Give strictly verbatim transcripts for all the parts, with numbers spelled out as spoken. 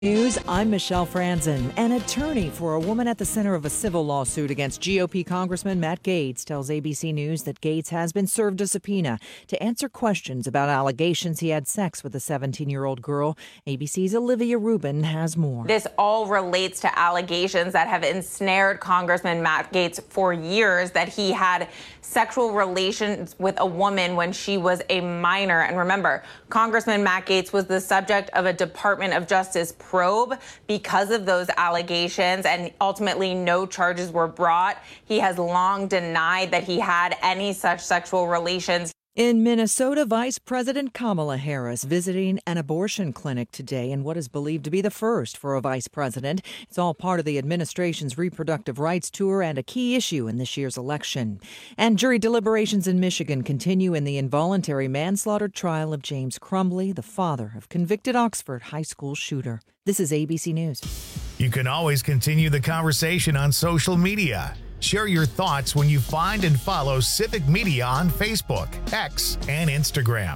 News, I'm Michelle Franzen. An attorney for a woman at the center of a civil lawsuit against G O P Congressman Matt Gaetz tells A B C News that Gaetz has been served a subpoena to answer questions about allegations he had sex with a seventeen-year-old girl. A B C's Olivia Rubin has more. This all relates to allegations that have ensnared Congressman Matt Gaetz for years, that he had sexual relations with a woman when she was a minor. And remember, Congressman Matt Gaetz was the subject of a Department of Justice probe because of those allegations, and ultimately no charges were brought. He has long denied that he had any such sexual relations. In Minnesota, Vice President Kamala Harris visiting an abortion clinic today in what is believed to be the first for a vice president. It's all part of the administration's reproductive rights tour and a key issue in this year's election. And jury deliberations in Michigan continue in the involuntary manslaughter trial of James Crumbley, the father of convicted Oxford high school shooter. This is A B C News. You can always continue the conversation on social media. Share your thoughts when you find and follow Civic Media on Facebook, X, and Instagram.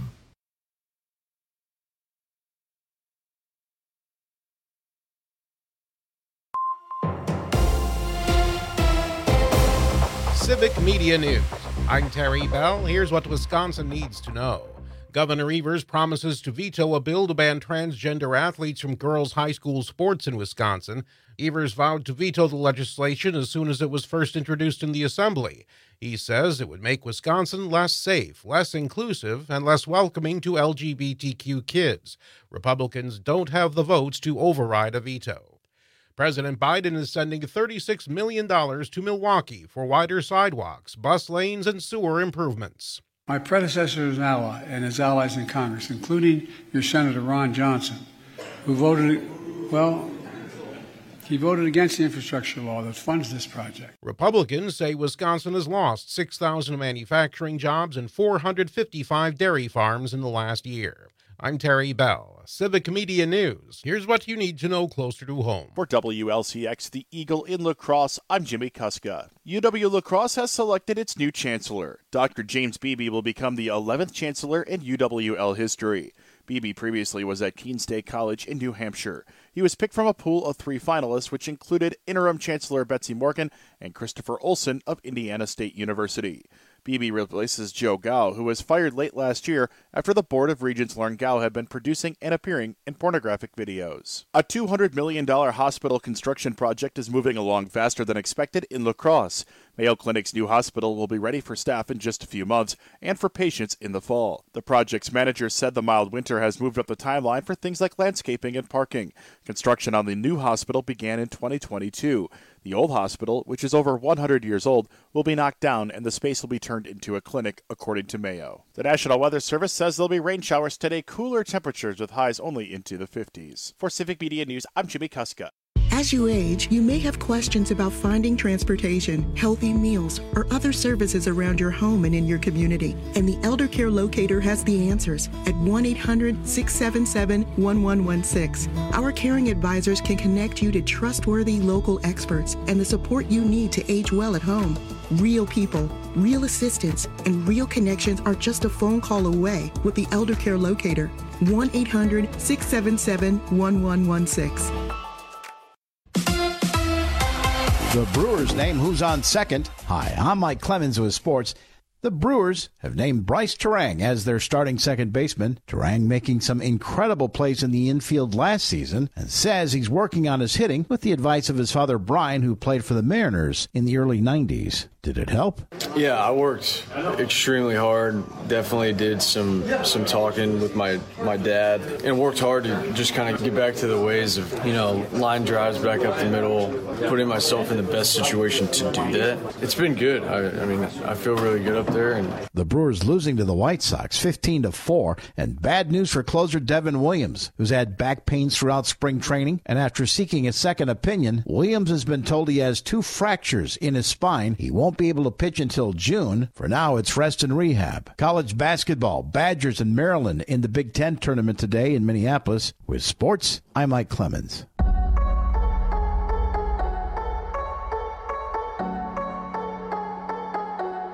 Civic Media News. I'm Terry Bell. Here's what Wisconsin needs to know. Governor Evers promises to veto a bill to ban transgender athletes from girls' high school sports in Wisconsin. Evers vowed to veto the legislation as soon as it was first introduced in the Assembly. He says it would make Wisconsin less safe, less inclusive, and less welcoming to L G B T Q kids. Republicans don't have the votes to override a veto. President Biden is sending thirty-six million dollars to Milwaukee for wider sidewalks, bus lanes, and sewer improvements. My predecessor is an ally and his allies in Congress, including your Senator Ron Johnson, who voted, well, he voted against the infrastructure law that funds this project. Republicans say Wisconsin has lost six thousand manufacturing jobs and four hundred fifty-five dairy farms in the last year. I'm Terry Bell, Civic Media News. Here's what you need to know closer to home. For W L C X, the Eagle in La Crosse, I'm Jimmy Kuska. U W La Crosse has selected its new chancellor. Doctor James Beebe will become the eleventh chancellor in U W L history. Beebe previously was at Keene State College in New Hampshire. He was picked from a pool of three finalists, which included interim Chancellor Betsy Morgan and Christopher Olson of Indiana State University. Beebe replaces Joe Gao, who was fired late last year after the Board of Regents learned Gao had been producing and appearing in pornographic videos. A two hundred million dollars hospital construction project is moving along faster than expected in La Crosse. Mayo Clinic's new hospital will be ready for staff in just a few months and for patients in the fall. The project's manager said the mild winter has moved up the timeline for things like landscaping and parking. Construction on the new hospital began in twenty twenty-two. The old hospital, which is over one hundred years old, will be knocked down and the space will be turned into a clinic, according to Mayo. The National Weather Service says there'll be rain showers today, cooler temperatures with highs only into the fifties. For Civic Media News, I'm Jimmy Kuska. As you age, you may have questions about finding transportation, healthy meals, or other services around your home and in your community. And the Elder Care Locator has the answers at one eight hundred, six seven seven, one one one six. Our caring advisors can connect you to trustworthy local experts and the support you need to age well at home. Real people, real assistance, and real connections are just a phone call away with the Elder Care Locator. one eight hundred, six seven seven, one one one six. The Brewers name who's on second. Hi, I'm Mike Clemens with sports. The Brewers have named Bryce Terang as their starting second baseman. Terang making some incredible plays in the infield last season and says he's working on his hitting with the advice of his father Brian, who played for the Mariners in the early nineties. Did it help? Yeah, I worked extremely hard. Definitely did some some talking with my, my dad and worked hard to just kind of get back to the ways of, you know, line drives back up the middle, putting myself in the best situation to do that. It's been good. I, I mean, I feel really good up there. And the Brewers losing to the White Sox fifteen to four, and bad news for closer Devin Williams, who's had back pains throughout spring training, and after seeking a second opinion, Williams has been told he has two fractures in his spine. He won't be able to pitch until June. For now, it's rest and rehab. College basketball, Badgers and Maryland in the Big Ten tournament today in Minneapolis. With sports, I'm Mike Clemens.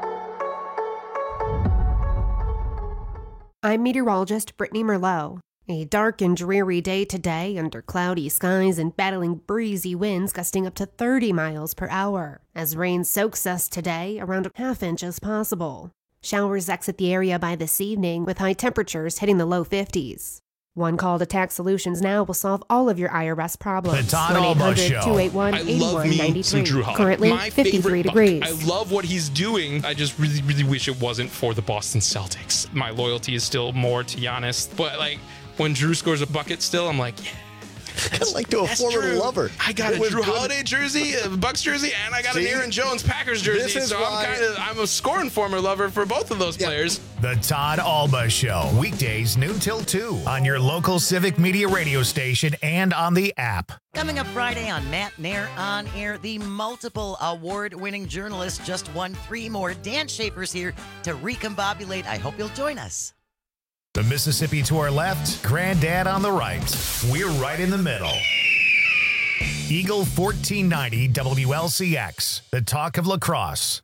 I'm meteorologist Brittany Merlot. A dark and dreary day today under cloudy skies and battling breezy winds gusting up to thirty miles per hour, as rain soaks us today around a half inch as possible. Showers exit the area by this evening with high temperatures hitting the low fifties. One call to Tax Solutions now will solve all of your I R S problems. The Todd Alba Show. two eight one, eight one nine three. Currently My fifty-three degrees. Buck. I love what he's doing. I just really, really wish it wasn't for the Boston Celtics. My loyalty is still more to Giannis. But, like, when Drew scores a bucket still, I'm like, yeah. Kind of like to a former true. lover. I got It a was Drew good. Holiday jersey, a Bucks jersey, and I got See? an Aaron Jones Packers jersey. This is so why- I'm kind of I'm a scoring former lover for both of those Yeah. players. The Todd Alba Show, weekdays noon till two on your local Civic Media radio station and on the app. Coming up Friday on Matt Nair On Air, the multiple award-winning journalist just won three more dance shapers here to recombobulate. I hope you'll join us. The Mississippi to our left, Granddad on the right. We're right in the middle. Eagle fourteen ninety W L C X, the talk of lacrosse.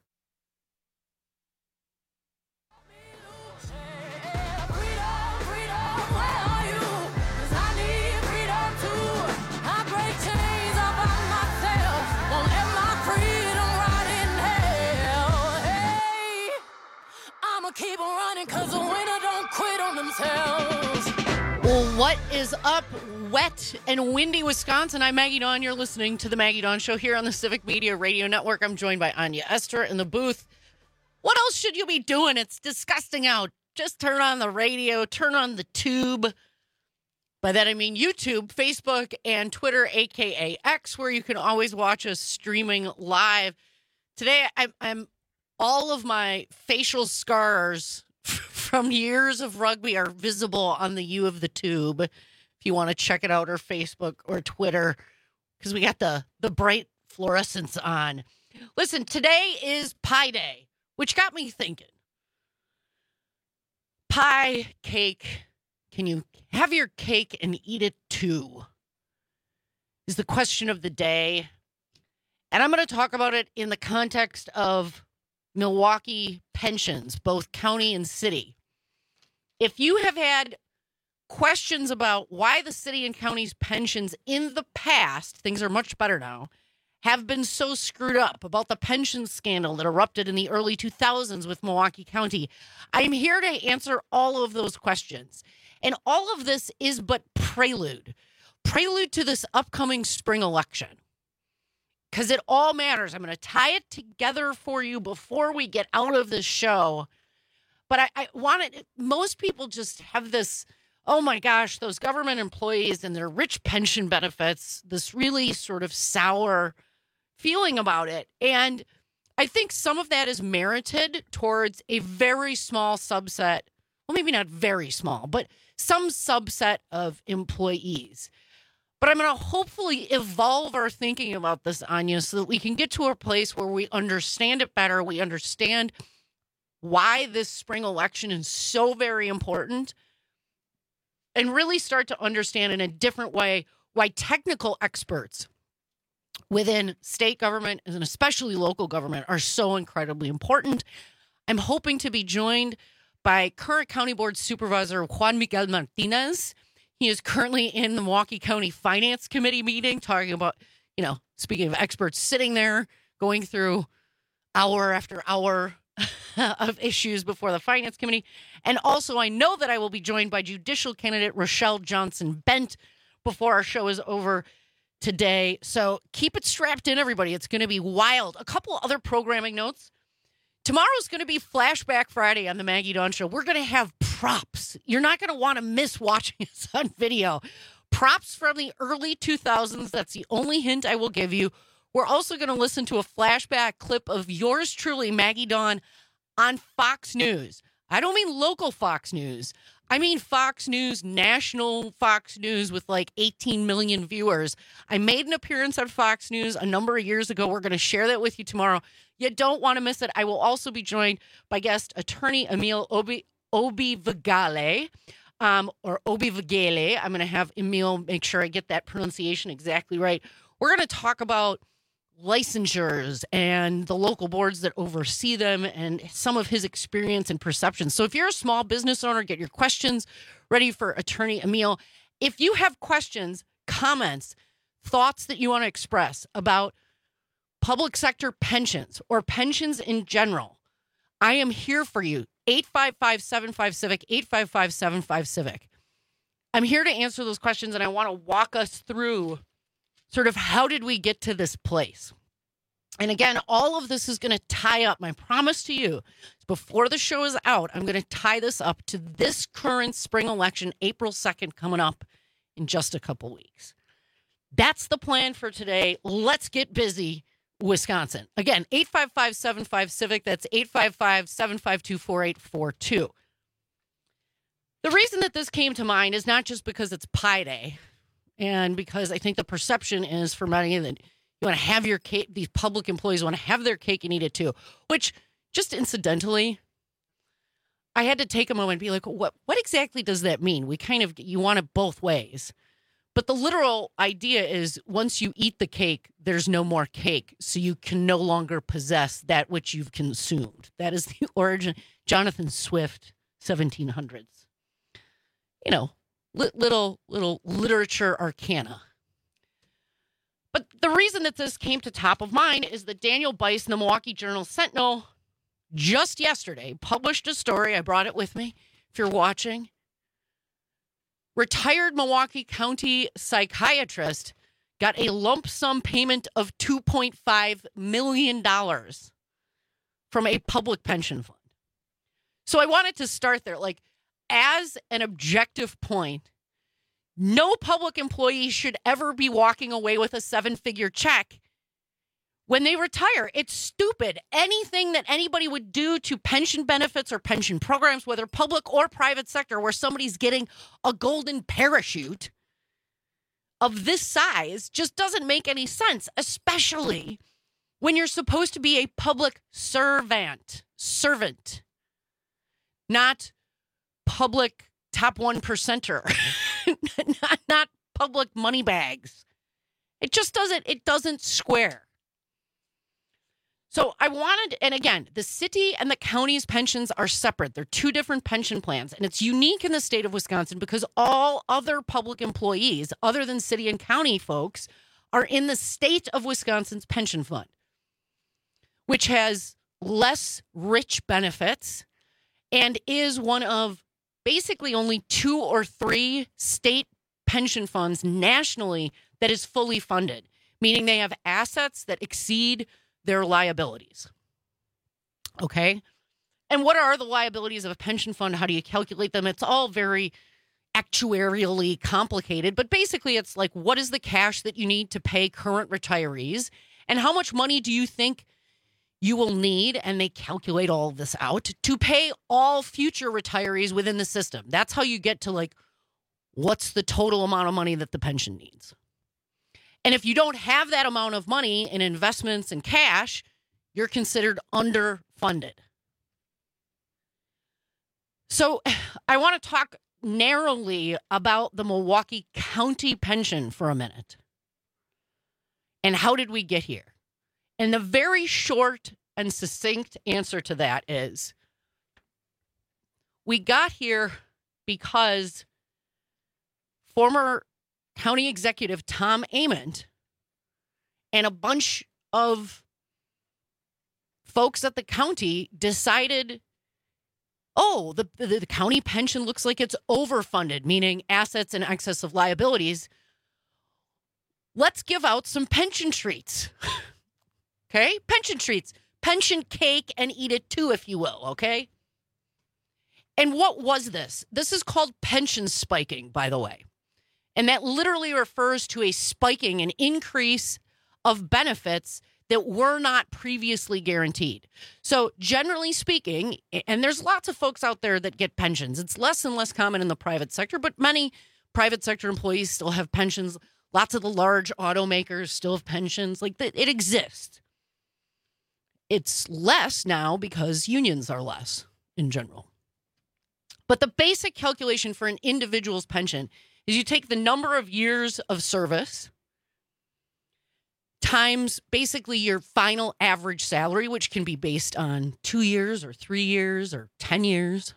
Keep on running cause the winner don't quit on themselves. Well, what is up, wet and windy Wisconsin? I'm Maggie Dawn. You're listening to the Maggie Dawn Show here on the Civic Media Radio Network. I'm joined by Anya Esther in the booth. What else should you be doing? It's disgusting out. Just turn on the radio, turn on the tube. By that I mean YouTube, Facebook, and Twitter, a k a. X, where you can always watch us streaming live. Today, I'm, I'm all of my facial scars from years of rugby are visible on the U of the tube. If you want to check it out, or Facebook or Twitter, because we got the, the bright fluorescence on. Listen, today is Pie Day, which got me thinking. Pie, cake, can you have your cake and eat it too? Is the question of the day. And I'm going to talk about it in the context of Milwaukee pensions, both county and city. If you have had questions about why the city and county's pensions in the past, things are much better now, have been so screwed up, about the pension scandal that erupted in the early two thousands with Milwaukee County, I'm here to answer all of those questions. And all of this is but prelude, prelude to this upcoming spring election. Because it all matters. I'm going to tie it together for you before we get out of this show. But I, I wanted, most people just have this, oh my gosh, those government employees and their rich pension benefits, this really sort of sour feeling about it. And I think some of that is merited towards a very small subset, well, maybe not very small, but some subset of employees. But I'm going to hopefully evolve our thinking about this, Anya, so that we can get to a place where we understand it better. We understand why this spring election is so very important, and really start to understand in a different way why technical experts within state government and especially local government are so incredibly important. I'm hoping to be joined by current County Board Supervisor Juan Miguel Martinez. He is currently in the Milwaukee County Finance Committee meeting, talking about, you know, speaking of experts, sitting there going through hour after hour of issues before the Finance Committee. And also, I know that I will be joined by judicial candidate Rochelle Johnson Bent before our show is over today. So keep it strapped in, everybody. It's going to be wild. A couple other programming notes. Tomorrow's going to be Flashback Friday on the Maggie Dawn Show. We're going to have props. You're not going to want to miss watching us on video. Props from the early two thousands. That's the only hint I will give you. We're also going to listen to a flashback clip of yours truly, Maggie Dawn, on Fox News. I don't mean local Fox News. I mean Fox News, national Fox News with like eighteen million viewers. I made an appearance on Fox News a number of years ago. We're going to share that with you tomorrow. You don't want to miss it. I will also be joined by guest attorney Emil Obi Obivagale, um, or Obivagale. I'm going to have Emil make sure I get that pronunciation exactly right. We're going to talk about licensures and the local boards that oversee them and some of his experience and perceptions. So if you're a small business owner, get your questions ready for Attorney Emil. If you have questions, comments, thoughts that you want to express about public sector pensions or pensions in general, I am here for you. eight five five, seven five, CIVIC, eight five five, seven five, CIVIC. I'm here to answer those questions, and I want to walk us through sort of how did we get to this place. And again, all of this is going to tie up. My promise to you, before the show is out, I'm going to tie this up to this current spring election, April second, coming up in just a couple weeks. That's the plan for today. Let's get busy, Wisconsin. Again, eight five five, seven five, CIVIC. That's eight five five, seven five two, four eight four two. The reason that this came to mind is not just because it's Pi Day, and because I think the perception is for many that you want to have your cake, these public employees want to have their cake and eat it too, which just incidentally, I had to take a moment and be like, what, what exactly does that mean? We kind of, you want it both ways. But the literal idea is once you eat the cake, there's no more cake. So you can no longer possess that which you've consumed. That is the origin. Jonathan Swift, seventeen hundreds. You know, li- little, little literature arcana. But the reason that this came to top of mind is that Daniel Bice in the Milwaukee Journal-Sentinel just yesterday published a story. I brought it with me if you're watching. Retired Milwaukee County psychiatrist got a lump sum payment of two point five million dollars from a public pension fund. So I wanted to start there. Like, as an objective point, no public employee should ever be walking away with a seven-figure check when they retire. It's stupid. Anything that anybody would do to pension benefits or pension programs, whether public or private sector, where somebody's getting a golden parachute of this size just doesn't make any sense, especially when you're supposed to be a public servant, servant, not public top one percenter, not, not public money bags. It just doesn't, it doesn't square. So I wanted, and again, the city and the county's pensions are separate. They're two different pension plans, and it's unique in the state of Wisconsin because all other public employees, other than city and county folks, are in the state of Wisconsin's pension fund, which has less rich benefits and is one of basically only two or three state pension funds nationally that is fully funded, meaning they have assets that exceed their liabilities. Okay? And what are the liabilities of a pension fund? How do you calculate them? It's all very actuarially complicated, but basically it's like, what is the cash that you need to pay current retirees? And how much money do you think you will need? And they calculate all of this out to pay all future retirees within the system. That's how you get to like, what's the total amount of money that the pension needs? And if you don't have that amount of money in investments and cash, you're considered underfunded. So I want to talk narrowly about the Milwaukee County pension for a minute. And how did we get here? And the very short and succinct answer to that is we got here because former County Executive Tom Ament and a bunch of folks at the county decided, oh, the, the, the county pension looks like it's overfunded, meaning assets in excess of liabilities. Let's give out some pension treats. Okay? Pension treats. Pension cake and eat it too, if you will, okay? And what was this? This is called pension spiking, by the way. And that literally refers to a spiking, an increase of benefits that were not previously guaranteed. So generally speaking, and there's lots of folks out there that get pensions. It's less and less common in the private sector, but many private sector employees still have pensions. Lots of the large automakers still have pensions. Like, it exists. It's less now because unions are less in general. But the basic calculation for an individual's pension is you take the number of years of service times basically your final average salary, which can be based on two years or three years or ten years,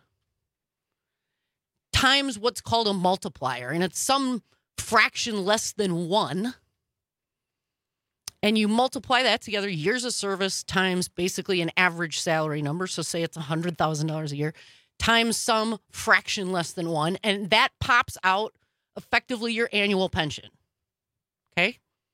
times what's called a multiplier. And it's some fraction less than one. And you multiply that together, years of service times basically an average salary number. So say it's one hundred thousand dollars a year times some fraction less than one. And that pops out effectively your annual pension. Okay?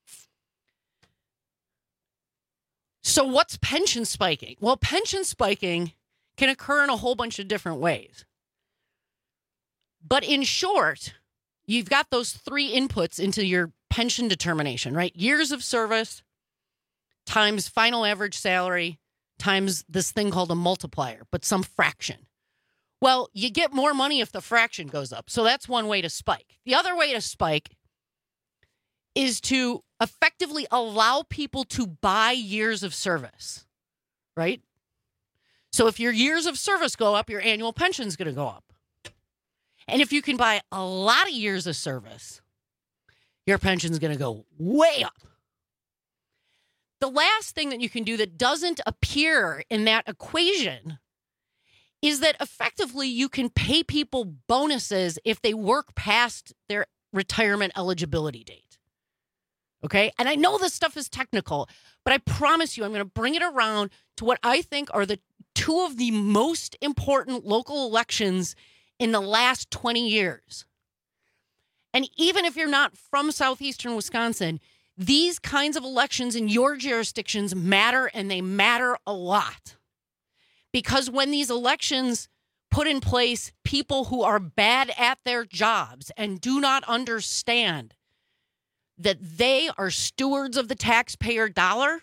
So what's pension spiking? Well, pension spiking can occur in a whole bunch of different ways. But in short, you've got those three inputs into your pension determination, right? Years of service times final average salary times this thing called a multiplier, but some fraction. Well, you get more money if the fraction goes up. So that's one way to spike. The other way to spike is to effectively allow people to buy years of service, right? So if your years of service go up, your annual pension is going to go up. And if you can buy a lot of years of service, your pension is going to go way up. The last thing that you can do that doesn't appear in that equation is that effectively you can pay people bonuses if they work past their retirement eligibility date. Okay? And I know this stuff is technical, but I promise you I'm going to bring it around to what I think are the two of the most important local elections in the last twenty years. And even if you're not from southeastern Wisconsin, these kinds of elections in your jurisdictions matter, and they matter a lot. Because when these elections put in place people who are bad at their jobs and do not understand that they are stewards of the taxpayer dollar,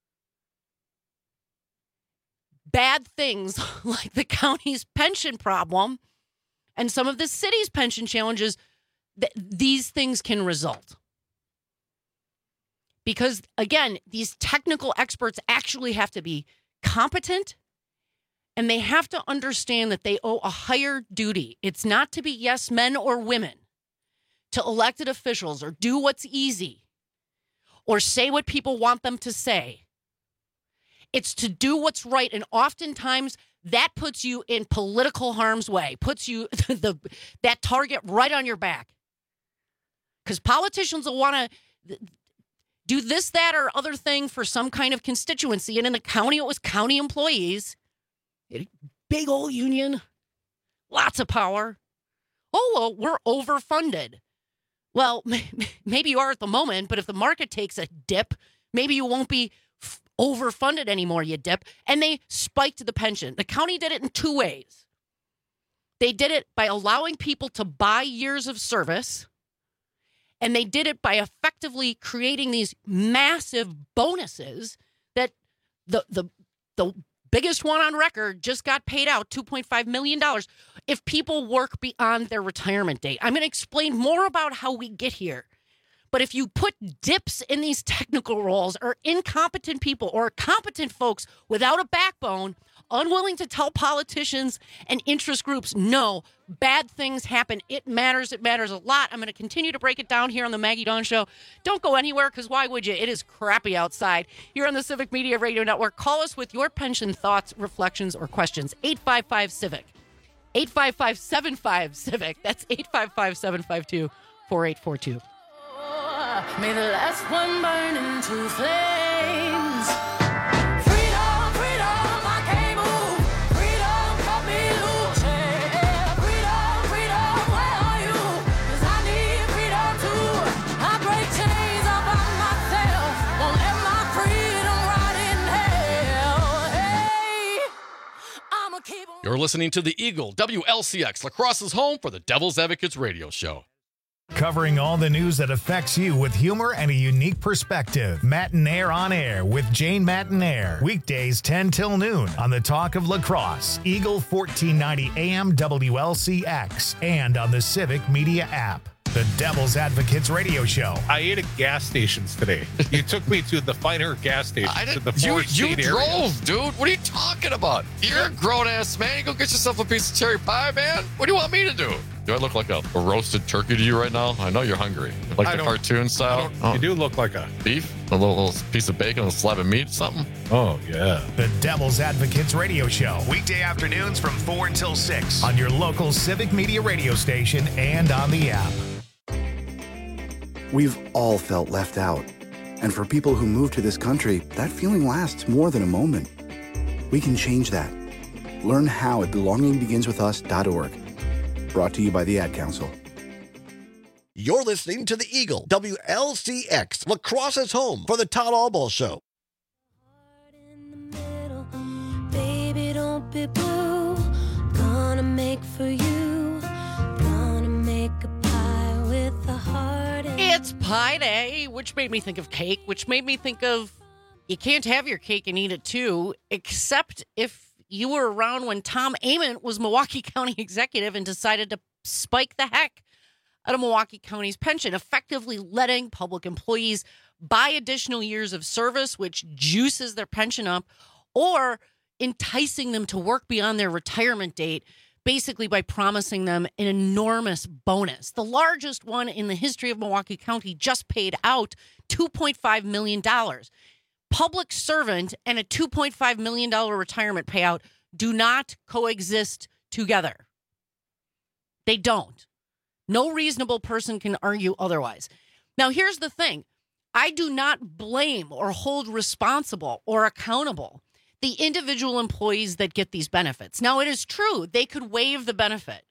bad things like the county's pension problem and some of the city's pension challenges, th- these things can result. Because, again, these technical experts actually have to be competent, and they have to understand that they owe a higher duty. It's not to be yes men or women to elected officials or do what's easy or say what people want them to say. It's to do what's right, and oftentimes that puts you in political harm's way, puts you the that target right on your back. Because politicians will want to do this, that, or other thing for some kind of constituency. And in the county, it was county employees. Big old union, lots of power. Oh, well, we're overfunded. Well, maybe you are at the moment, but if the market takes a dip, maybe you won't be f- overfunded anymore, you dip. And they spiked the pension. The county did it in two ways. They did it by allowing people to buy years of service, and they did it by effectively creating these massive bonuses that the the the biggest one on record just got paid out, two point five million dollars, if people work beyond their retirement date. I'm going to explain more about how we get here. But if you put dips in these technical roles, or incompetent people or competent folks without a backbone, unwilling to tell politicians and interest groups, no, bad things happen. It matters. It matters a lot. I'm going to continue to break it down here on the Maggie Dawn Show. Don't go anywhere, because why would you? It is crappy outside. Here on the Civic Media Radio Network, call us with your pension thoughts, reflections, or questions. eight five five CIVIC. eight five five, seven five, CIVIC. That's eight five five, seven five two, four eight four two. May the last one burn into flames. Freedom, freedom, I can't move. Freedom, cut me loose. Yeah, freedom, freedom, where are you? 'Cause I need freedom too. I break chains all by myself. Won't let my freedom rot in hell. Hey, I'ma keep on. You're listening to the Eagle, W L C X, La Crosse's home for the Devil's Advocates radio show. Covering all the news that affects you with humor and a unique perspective. Matinaire on Air with Jane Matinaire. Weekdays ten till noon on the Talk of La Crosse, Eagle fourteen ninety A M W L C X, and on the Civic Media app. The Devil's Advocates radio show. I ate at gas stations today. You took me to the finer gas stations. I to the you Forest you State drove, area. dude. What are you talking about? You're a grown-ass man. You go get yourself a piece of cherry pie, man. What do you want me to do? Do I look like a, a roasted turkey to you right now? I know you're hungry. Like I the don't- cartoon style? You do look like a beef? A little, little piece of bacon, a slab of meat, something? Oh, yeah. The Devil's Advocates Radio Show, weekday afternoons from four until six on your local Civic Media radio station and on the app. We've all felt left out. And for people who move to this country, that feeling lasts more than a moment. We can change that. Learn how at belonging begins with us dot org. Brought to you by the Ad Council. You're listening to the Eagle, W L C X, Lacrosse's home for the Todd Albaugh Show. Baby, don't be blue. Gonna make for you. Gonna make a pie with a heart. It's Pie Day, which made me think of cake, which made me think of you can't have your cake and eat it too, except if you were around when Tom Ament was Milwaukee County executive and decided to spike the heck out of Milwaukee County's pension, effectively letting public employees buy additional years of service, which juices their pension up, or enticing them to work beyond their retirement date, basically by promising them an enormous bonus. The largest one in the history of Milwaukee County just paid out two point five million dollars. Public servant and a two point five million dollars retirement payout do not coexist together. They don't. No reasonable person can argue otherwise. Now, here's the thing. I do not blame or hold responsible or accountable the individual employees that get these benefits. Now, it is true, they could waive the benefit.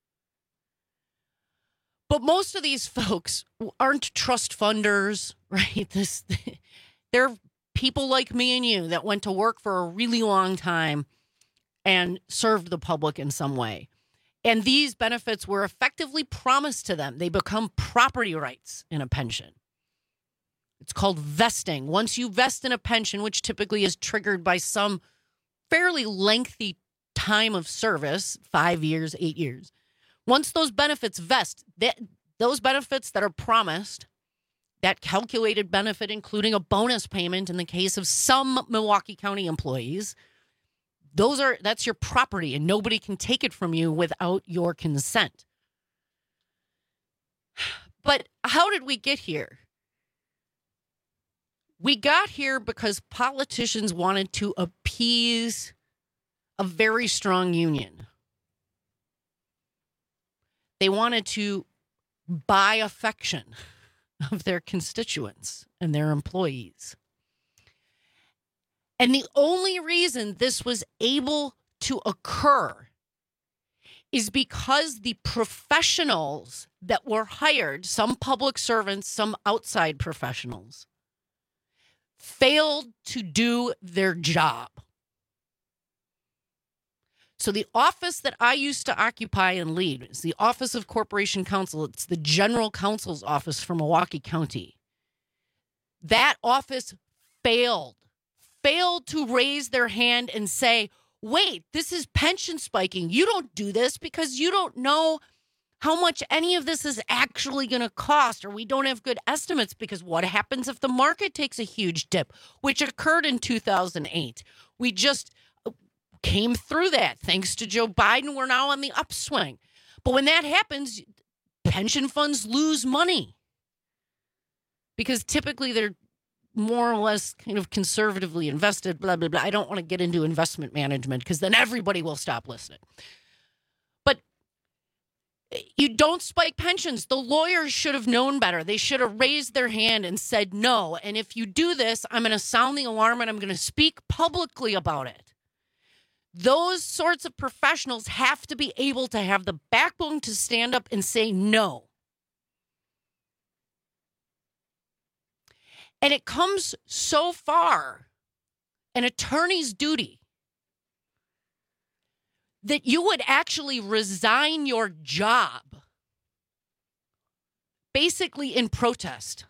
But most of these folks aren't trust funders, right? This, they're people like me and you that went to work for a really long time and served the public in some way. And these benefits were effectively promised to them. They become property rights in a pension. It's called vesting. Once you vest in a pension, which typically is triggered by some fairly lengthy time of service, five years, eight years. Once those benefits vest, that, those benefits that are promised, that calculated benefit, including a bonus payment in the case of some Milwaukee County employees, those are that's your property and nobody can take it from you without your consent. But how did we get here? We got here because politicians wanted to appease a very strong union. They wanted to buy affection of their constituents and their employees. And the only reason this was able to occur is because the professionals that were hired, some public servants, some outside professionals, failed to do their job. So the office that I used to occupy and lead is the Office of Corporation Counsel. It's the General Counsel's office for Milwaukee County. That office failed, failed to raise their hand and say, wait, this is pension spiking. You don't do this because you don't know how much any of this is actually going to cost, or we don't have good estimates because what happens if the market takes a huge dip, which occurred in two thousand eight? We just came through that. Thanks to Joe Biden, we're now on the upswing. But when that happens, pension funds lose money because typically they're more or less kind of conservatively invested, blah, blah, blah. I don't want to get into investment management because then everybody will stop listening. But you don't spike pensions. The lawyers should have known better. They should have raised their hand and said no. And if you do this, I'm going to sound the alarm and I'm going to speak publicly about it. Those sorts of professionals have to be able to have the backbone to stand up and say no. And it comes so far, an attorney's duty, that you would actually resign your job, basically in protest.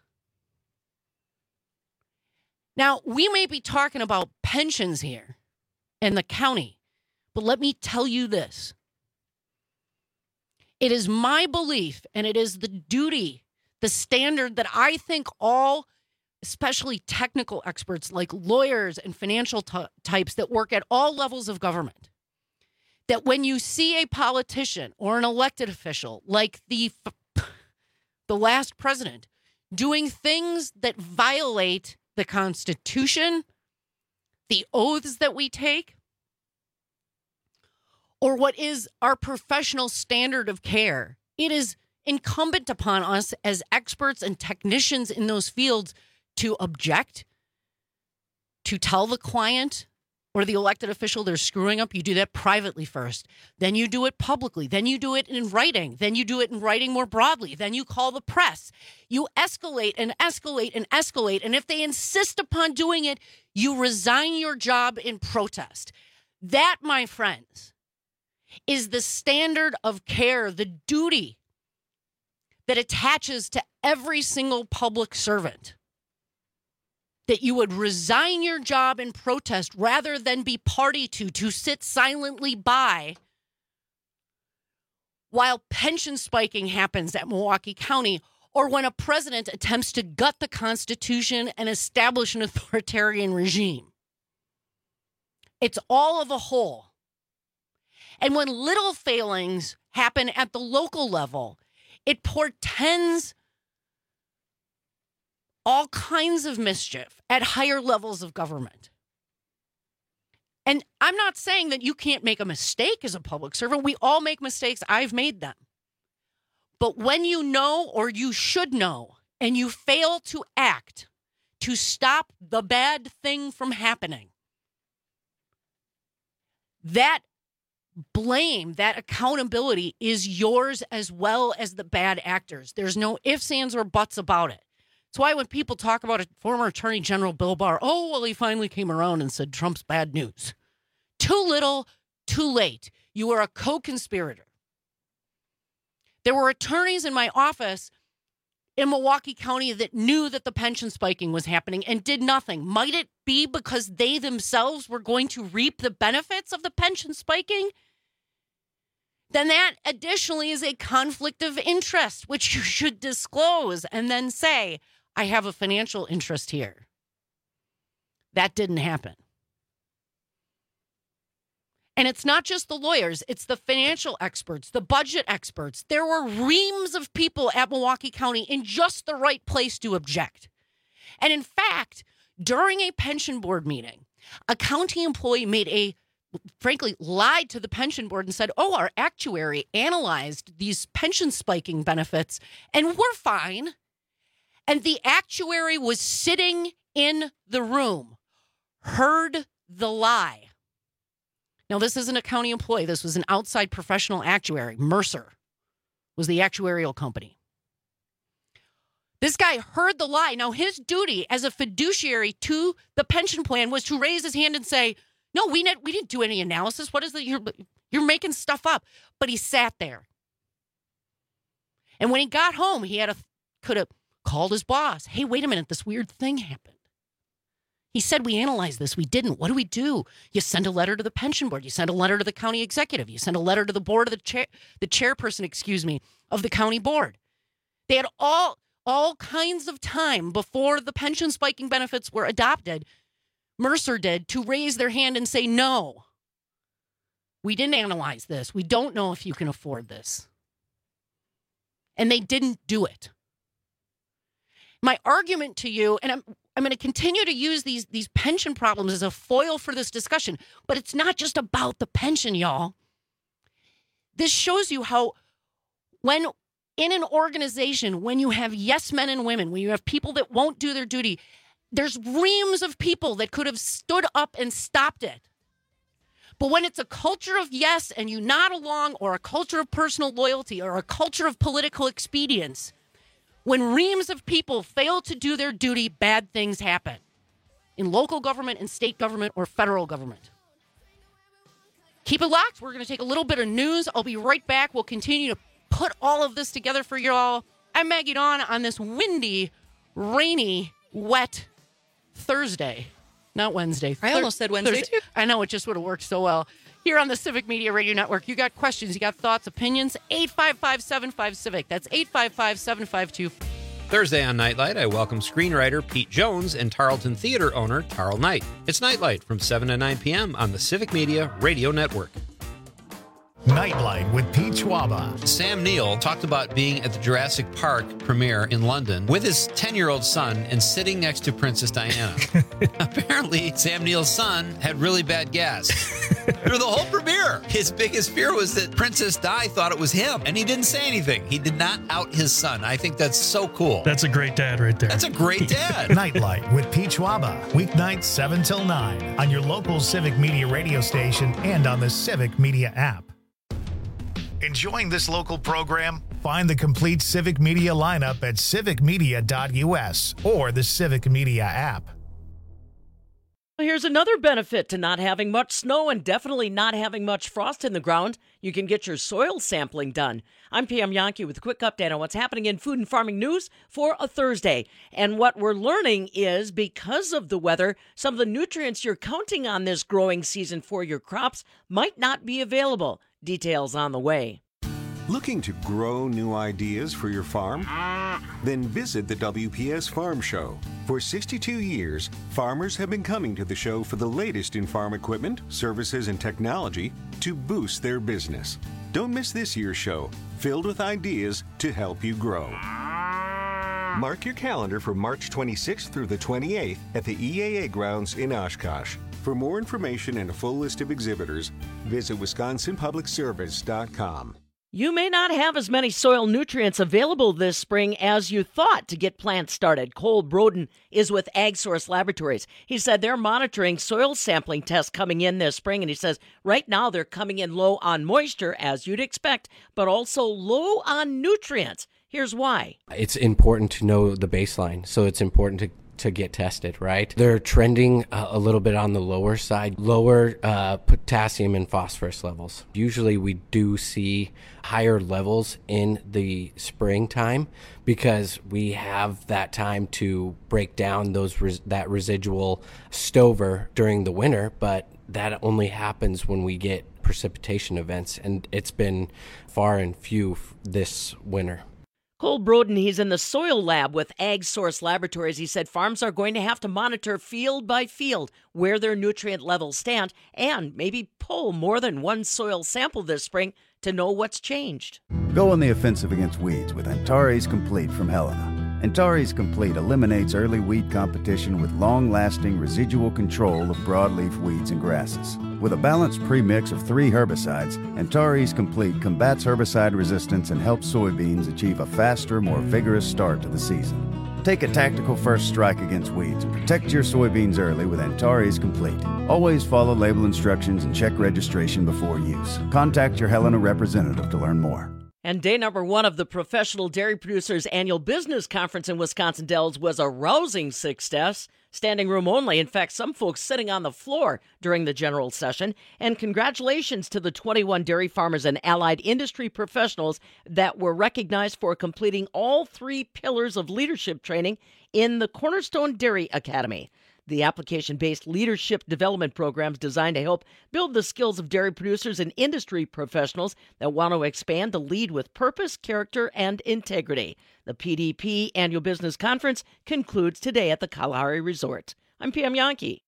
Now, we may be talking about pensions here in the county, but let me tell you this. It is my belief, and it is the duty, the standard that I think all, especially technical experts like lawyers and financial t- types that work at all levels of government, that when you see a politician or an elected official like the the last president doing things that violate the Constitution, the oaths that we take, or what is our professional standard of care, it is incumbent upon us as experts and technicians in those fields to object, to tell the client or the elected official they're screwing up. You do that privately first. Then you do it publicly. Then you do it in writing. Then you do it in writing more broadly. Then you call the press. You escalate and escalate and escalate. And if they insist upon doing it, you resign your job in protest. That, my friends, is the standard of care, the duty that attaches to every single public servant. That you would resign your job in protest rather than be party to, to sit silently by while pension spiking happens at Milwaukee County, or when a president attempts to gut the Constitution and establish an authoritarian regime. It's all of a whole. And when little failings happen at the local level, it portends all kinds of mischief at higher levels of government. And I'm not saying that you can't make a mistake as a public servant. We all make mistakes. I've made them. But when you know, or you should know, and you fail to act to stop the bad thing from happening, that blame, that accountability is yours as well as the bad actors. There's no ifs, ands, or buts about it. That's why when people talk about a former Attorney General Bill Barr, oh, well, he finally came around and said Trump's bad news. Too little, too late. You are a co-conspirator. There were attorneys in my office in Milwaukee County that knew that the pension spiking was happening and did nothing. Might it be because they themselves were going to reap the benefits of the pension spiking? Then that additionally is a conflict of interest, which you should disclose and then say, I have a financial interest here. That didn't happen. And it's not just the lawyers, it's the financial experts, the budget experts. There were reams of people at Milwaukee County in just the right place to object. And in fact, during a pension board meeting, a county employee made a, frankly, lied to the pension board and said, oh, our actuary analyzed these pension spiking benefits and we're fine. And the actuary was sitting in the room, heard the lie. Now, this isn't a county employee. This was an outside professional actuary. Mercer was the actuarial company. This guy heard the lie. Now, his duty as a fiduciary to the pension plan was to raise his hand and say, no, we, ne- we didn't do any analysis. What is it? You're, you're making stuff up. But he sat there. And when he got home, he had a could have called his boss. Hey, wait a minute. This weird thing happened. He said, we analyzed this. We didn't. What do we do? You send a letter to the pension board. You send a letter to the county executive. You send a letter to the board of the chair, the chairperson, excuse me, of the county board. They had all, all kinds of time before the pension spiking benefits were adopted. Mercer did to raise their hand and say, no, we didn't analyze this. We don't know if you can afford this. And they didn't do it. My argument to you, and I'm I'm going to continue to use these, these pension problems as a foil for this discussion, but it's not just about the pension, y'all. This shows you how when in an organization, when you have yes men and women, when you have people that won't do their duty, there's reams of people that could have stood up and stopped it. But when it's a culture of yes and you nod along, or a culture of personal loyalty, or a culture of political expedience, when reams of people fail to do their duty, bad things happen in local government and state government or federal government. Keep it locked. We're going to take a little bit of news. I'll be right back. We'll continue to put all of this together for you all. I'm Maggie Dawn on this windy, rainy, wet Thursday. Not Wednesday. I Thur- almost said Wednesday, Thursday. too. I know, it just would have worked so well. Here on the Civic Media Radio Network, you got questions, you got thoughts, opinions, eight five five, seven five, CIVIC. That's eight five five, seven five two. Thursday on Nightlight, I welcome screenwriter Pete Jones and Tarleton Theater owner Tarl Knight. It's Nightlight from seven to nine p.m. on the Civic Media Radio Network. Nightlight with Pete Schwaba. Sam Neill talked about being at the Jurassic Park premiere in London with his ten-year-old son and sitting next to Princess Diana. Apparently, Sam Neill's son had really bad gas. Through the whole premiere, his biggest fear was that Princess Di thought it was him, and he didn't say anything. He did not out his son. I think that's so cool. That's a great dad right there. That's a great dad. Nightlight with Pete Schwaba. Weeknights seven till nine on your local Civic Media radio station and on the Civic Media app. Enjoying this local program? Find the complete Civic Media lineup at civic media dot u s or the Civic Media app. Here's another benefit to not having much snow and definitely not having much frost in the ground. You can get your soil sampling done. I'm Pam Yankee with a quick update on what's happening in food and farming news for a Thursday. And what we're learning is because of the weather, some of the nutrients you're counting on this growing season for your crops might not be available. Details on the way. Looking to grow new ideas for your farm? Then visit the W P S Farm Show. For sixty-two years, farmers have been coming to the show for the latest in farm equipment, services, and technology to boost their business. Don't miss this year's show, filled with ideas to help you grow. Mark your calendar for March twenty-sixth through the twenty-eighth at the E A A grounds in Oshkosh. For more information and a full list of exhibitors, visit wisconsin public service dot com. You may not have as many soil nutrients available this spring as you thought to get plants started. Cole Broden is with AgSource Laboratories. He said they're monitoring soil sampling tests coming in this spring, and he says right now they're coming in low on moisture, as you'd expect, but also low on nutrients. Here's why. It's important to know the baseline, so it's important to to get tested, right? They're trending uh, a little bit on the lower side, lower uh, potassium and phosphorus levels. Usually we do see higher levels in the springtime because we have that time to break down those res- that residual stover during the winter, but that only happens when we get precipitation events, and it's been far and few f- this winter. Cole Broden, he's in the soil lab with AgSource Laboratories. He said farms are going to have to monitor field by field where their nutrient levels stand and maybe pull more than one soil sample this spring to know what's changed. Go on the offensive against weeds with Antares Complete from Helena. Antares Complete eliminates early weed competition with long-lasting residual control of broadleaf weeds and grasses. With a balanced premix of three herbicides, Antares Complete combats herbicide resistance and helps soybeans achieve a faster, more vigorous start to the season. Take a tactical first strike against weeds and protect your soybeans early with Antares Complete. Always follow label instructions and check registration before use. Contact your Helena representative to learn more. And day number one of the Professional Dairy Producers Annual Business Conference in Wisconsin Dells was a rousing success. Standing room only. In fact, some folks sitting on the floor during the general session. And congratulations to the twenty-one dairy farmers and allied industry professionals that were recognized for completing all three pillars of leadership training in the Cornerstone Dairy Academy. The application-based leadership development programs designed to help build the skills of dairy producers and industry professionals that want to expand to lead with purpose, character, and integrity. The P D P Annual Business Conference concludes today at the Kalahari Resort. I'm Pam Yankee.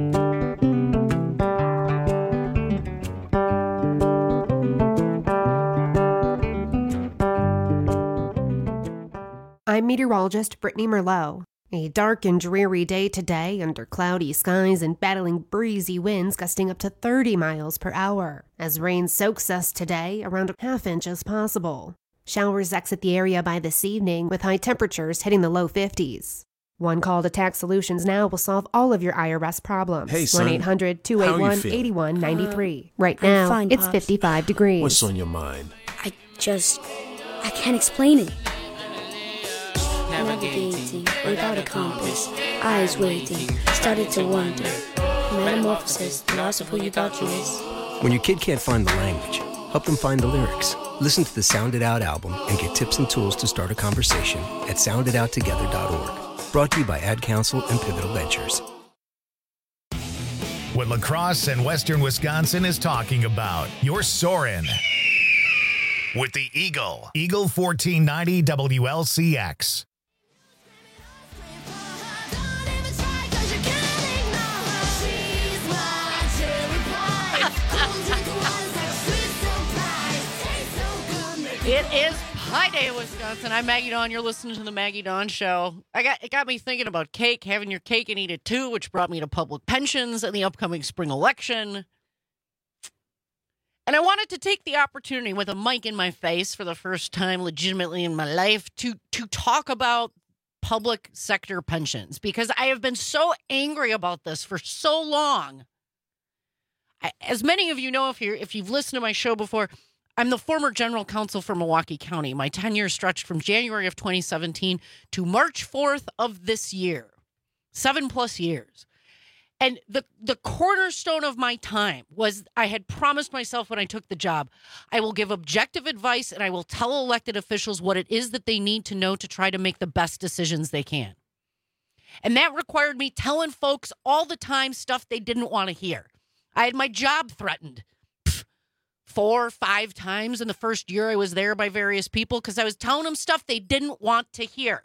I'm meteorologist Brittany Merlot. A dark and dreary day today under cloudy skies and battling breezy winds gusting up to thirty miles per hour, as rain soaks us today around a half inch as possible. Showers exit the area by this evening with high temperatures hitting the low fifties. One call to Tax Solutions now will solve all of your I R S problems. Hey, son. one eight hundred two eight one eight one nine three. Uh, right now, fine, it's Pops. fifty-five degrees. What's on your mind? I just, I can't explain it. Navigating without a compass, eyes waiting, started to wonder. Metamorphosis, the loss of who you thought you was. When your kid can't find the language, help them find the lyrics. Listen to the Sound It Out album and get tips and tools to start a conversation at sound it out together dot org. Brought to you by Ad Council and Pivotal Ventures. What La Crosse and Western Wisconsin is talking about. You're soaring with the Eagle. Eagle fourteen ninety W L C X. It is Pie Day, Wisconsin. I'm Maggie Dawn. You're listening to the Maggie Dawn Show. I got it got me thinking about cake, having your cake and eat it too, which brought me to public pensions and the upcoming spring election. And I wanted to take the opportunity with a mic in my face for the first time legitimately in my life to to talk about public sector pensions, because I have been so angry about this for so long. I, as many of you know, if you're if you've listened to my show before, I'm the former general counsel for Milwaukee County. My tenure stretched from January of twenty seventeen to March fourth of this year. Seven plus years. And the, the cornerstone of my time was I had promised myself when I took the job, I will give objective advice and I will tell elected officials what it is that they need to know to try to make the best decisions they can. And that required me telling folks all the time stuff they didn't want to hear. I had my job threatened four or five times in the first year I was there by various people because I was telling them stuff they didn't want to hear.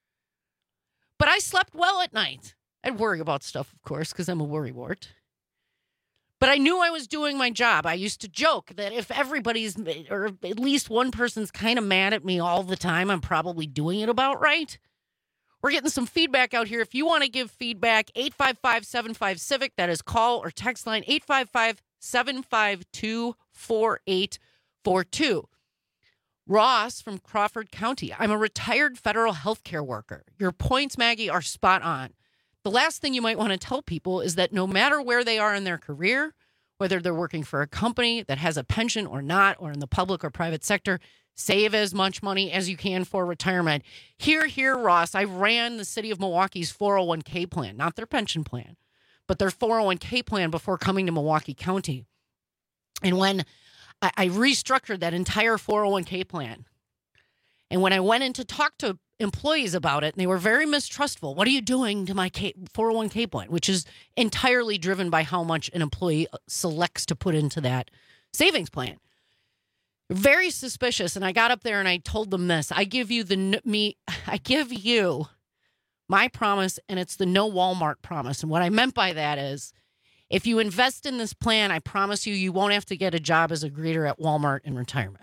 But I slept well at night. I'd worry about stuff, of course, because I'm a worrywart. But I knew I was doing my job. I used to joke that if everybody's, or at least one person's kind of mad at me all the time, I'm probably doing it about right. We're getting some feedback out here. If you want to give feedback, eight five five, seven five, CIVIC, that is call or text line eight five five, seven five two, four eight four two. Ross from Crawford County. I'm a retired federal healthcare worker. Your points, Maggie, are spot on. The last thing you might want to tell people is that no matter where they are in their career, whether they're working for a company that has a pension or not, or in the public or private sector, save as much money as you can for retirement. Here, here, Ross, I ran the city of Milwaukee's four oh one k plan, not their pension plan, but their four oh one k plan before coming to Milwaukee County. And when I, I restructured that entire four oh one k plan, and when I went in to talk to employees about it, and they were very mistrustful. What are you doing to my K- four oh one k plan? Which is entirely driven by how much an employee selects to put into that savings plan. Very suspicious. And I got up there and I told them this. I give you the me. I give you my promise, and it's the no Walmart promise. And what I meant by that is, if you invest in this plan, I promise you, you won't have to get a job as a greeter at Walmart in retirement.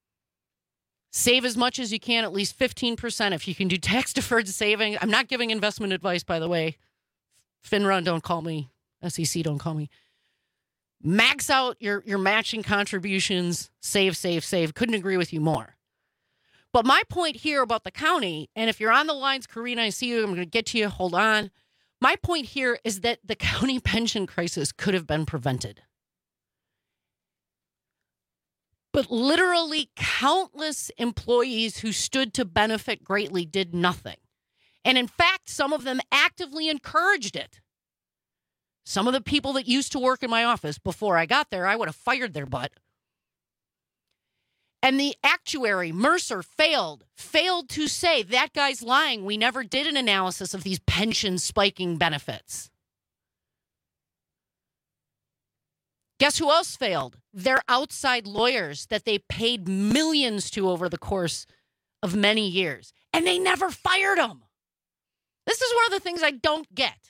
Save as much as you can, at least fifteen percent if you can do tax-deferred saving. I'm not giving investment advice, by the way. FINRA, don't call me. S E C, don't call me. Max out your, your matching contributions. Save, save, save. Couldn't agree with you more. But my point here about the county, and if you're on the lines, Karina, I see you. I'm going to get to you. Hold on. My point here is that the county pension crisis could have been prevented. But literally countless employees who stood to benefit greatly did nothing. And in fact, some of them actively encouraged it. Some of the people that used to work in my office before I got there, I would have fired their butt. And the actuary, Mercer, failed, failed to say, that guy's lying. We never did an analysis of these pension spiking benefits. Guess who else failed? Their outside lawyers that they paid millions to over the course of many years. And they never fired them. This is one of the things I don't get.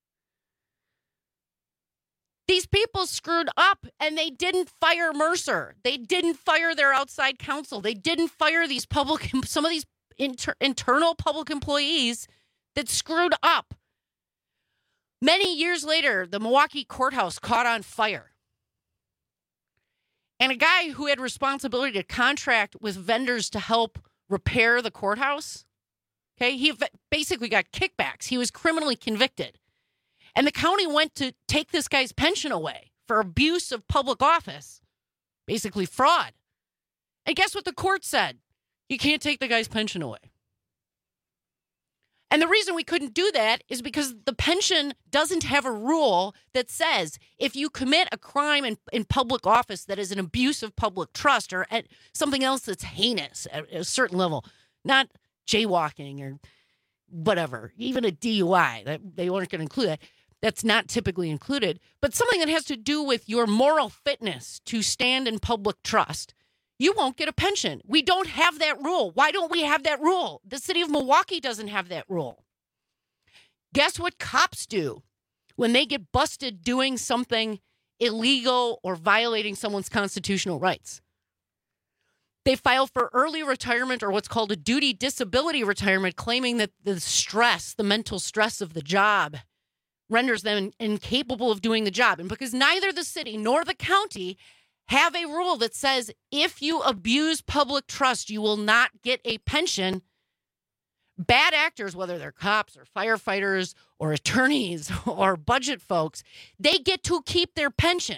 These people screwed up and they didn't fire Mercer. They didn't fire their outside counsel. They didn't fire these public, some of these inter, internal public employees that screwed up. Many years later, the Milwaukee courthouse caught on fire. And a guy who had responsibility to contract with vendors to help repair the courthouse, okay, he basically got kickbacks. He was criminally convicted. And the county went to take this guy's pension away for abuse of public office, basically fraud. And guess what the court said? You can't take the guy's pension away. And the reason we couldn't do that is because the pension doesn't have a rule that says if you commit a crime in, in public office that is an abuse of public trust or at something else that's heinous at a certain level, not jaywalking or whatever, even a D U I, that they weren't going to include that. That's not typically included, but something that has to do with your moral fitness to stand in public trust, you won't get a pension. We don't have that rule. Why don't we have that rule? The city of Milwaukee doesn't have that rule. Guess what cops do when they get busted doing something illegal or violating someone's constitutional rights? They file for early retirement or what's called a duty disability retirement, claiming that the stress, the mental stress of the job renders them incapable of doing the job. And because neither the city nor the county have a rule that says if you abuse public trust, you will not get a pension, bad actors, whether they're cops or firefighters or attorneys or budget folks, they get to keep their pension.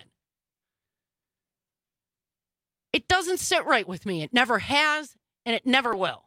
It doesn't sit right with me. It never has, and it never will.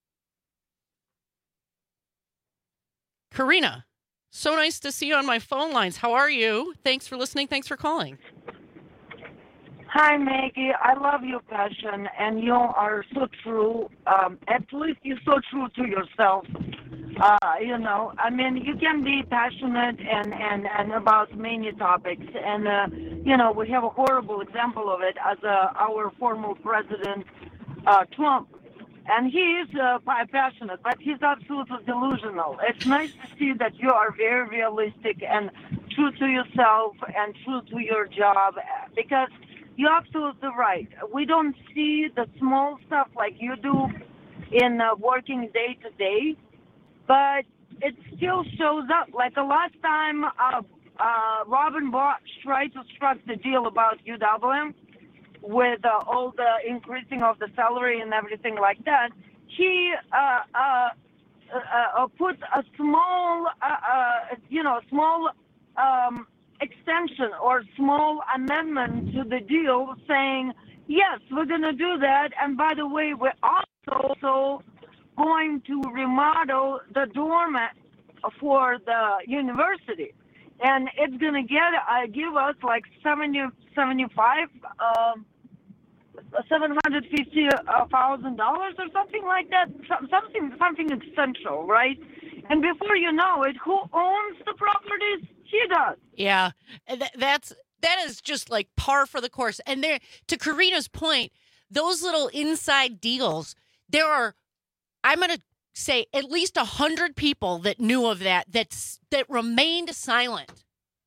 Karina, so nice to see you on my phone lines. How are you? Thanks for listening. Thanks for calling. Hi, Maggie. I love your passion, and you are so true. Um, at least you're so true to yourself. Uh, you know, I mean, you can be passionate and, and, and about many topics. And, uh, you know, we have a horrible example of it as uh, our former president, uh, Trump. And he is uh, passionate, but he's absolutely delusional. It's nice to see that you are very realistic and true to yourself and true to your job, because you're absolutely right. We don't see the small stuff like you do in uh, working day to day, but it still shows up. Like the last time uh, uh, Robin Bosch tried to strike the deal about U W M with uh, all the increasing of the salary and everything like that, he uh, uh, uh, uh, put a small, uh, uh, you know, small um, extension or small amendment to the deal saying, yes, we're going to do that. And by the way, we're also going to remodel the dorm for the university. And it's going to get uh, give us like seventy, seventy-five, um, seven hundred fifty thousand dollars or something like that. Something, something essential, right? And before you know it, who owns the properties? He does. Yeah, Th- that's that is just like par for the course. And there, to Karina's point, those little inside deals, there are, I'm going to say, at least a hundred people that knew of that that's, that remained silent.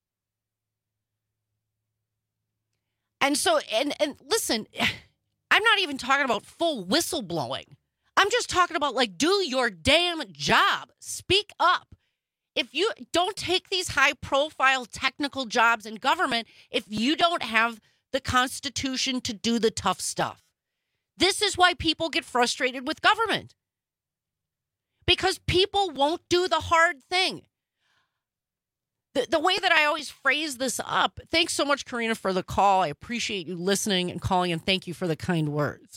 And so, and and listen, I'm not even talking about full whistleblowing. I'm just talking about, like, do your damn job. Speak up. If you don't take these high-profile technical jobs in government, if you don't have the Constitution to do the tough stuff. This is why people get frustrated with government. Because people won't do the hard thing. The, the way that I always phrase this up, thanks so much, Karina, for the call. I appreciate you listening and calling, and thank you for the kind words.